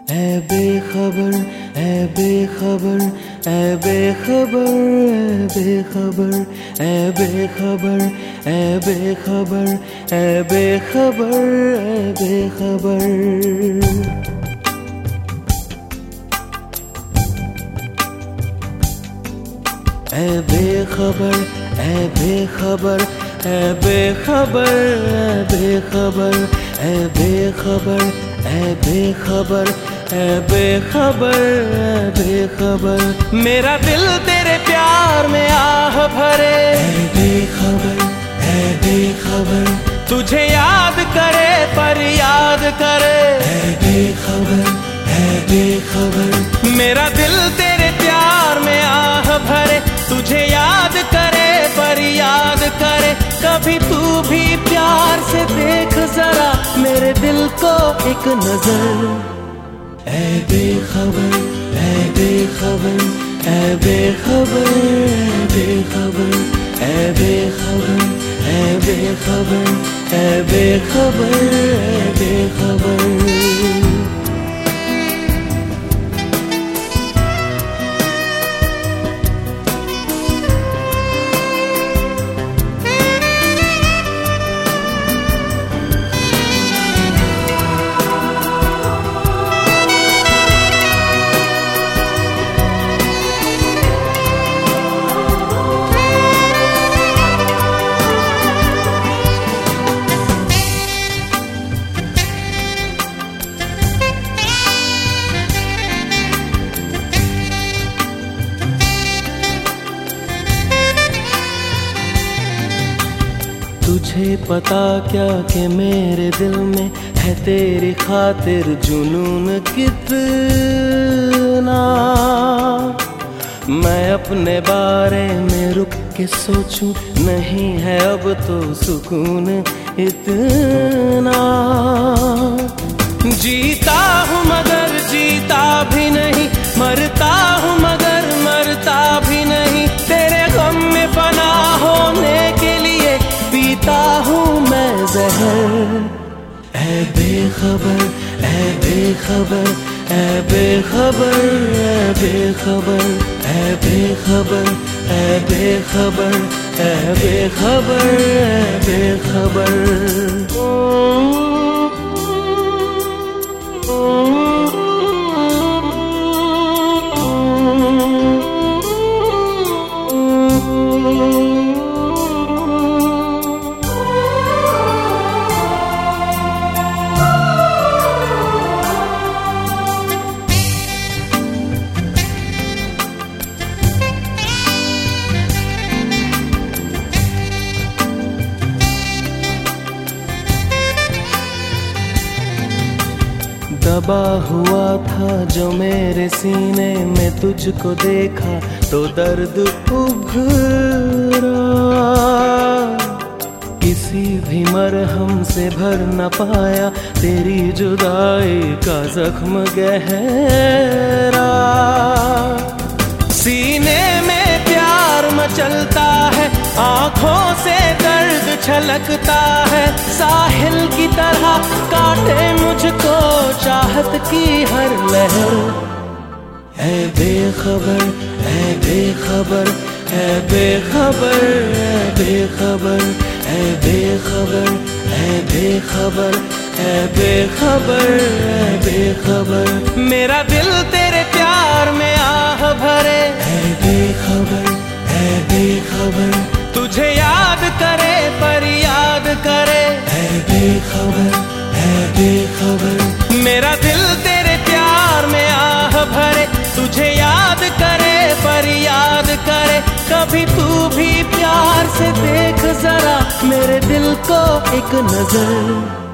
ऐ बेखबर, ऐ बेखबर, ऐ बेखबर, ऐ बेखबर, ऐ बेखबर, ऐ बेखबर, ऐ बेखबर, ऐ बेखबर, ऐ बेखबर, ऐ बेखबर, ऐ बेखबर, ऐ बेखबर, ऐ बेखबर, ऐ बेखबर, ऐ बेखबर, मेरा दिल तेरे प्यार में आह भरे। ऐ बेखबर, ऐ बेखबर, तुझे याद करे पर याद करे। ऐ बेखबर, ऐ बेखबर, मेरा दिल तेरे प्यार में आह भरे। तुझे याद करे पर याद करे। कभी तू भी प्यार से देख जरा मेरे दिल को एक नजर। ऐ बेखबर, ऐ बेखबर, ऐ बेखबर, ऐ बेखबर, ऐ बेखबर, ऐ बेखबर, ऐ बेखबर, ऐ बेखबर। तुझे पता क्या कि मेरे दिल में है तेरी खातिर जुनून कितना। मैं अपने बारे में रुक के सोचूं, नहीं है अब तो सुकून इतना। जीता हूँ मगर जीता भी नहीं, मरता हूँ मगर मरता भी नहीं। तेरे गम में फना होने के लिए पीता हूँ मैं जहर। ऐ बेखबर, ऐ बेखबर, ऐ बेखबर, ऐ बेखबर, ऐ बेखबर, ऐ बेखबर, ऐ बेखबर, ऐ बेखबर। दबा हुआ था जो मेरे सीने में, तुझको देखा तो दर्द उभरा। किसी भी मरहम से भर न पाया तेरी जुदाई का जख्म गहरा। सीने में प्यार मचलता है, आंखों से दर्द छलकता है। साहिल की तरह काटे मुझको चाहत की हर लहर। ऐ बेखबर, ऐ बेखबर, ऐ बेखबर, ऐ बेखबर, ऐ बेखबर, ऐ बेखबर, ऐ बेखबर, ऐ बेखबर, मेरा दिल तेरे प्यार में आह भरे। ऐ बेखबर, ऐ बेखबर, तुझे याद करे पर याद करे। ऐ बेखबर, ऐ बेखबर, मेरा दिल तेरे प्यार में आह भरे। तुझे याद करे पर याद करे। कभी तू भी प्यार से देख जरा मेरे दिल को एक नजर।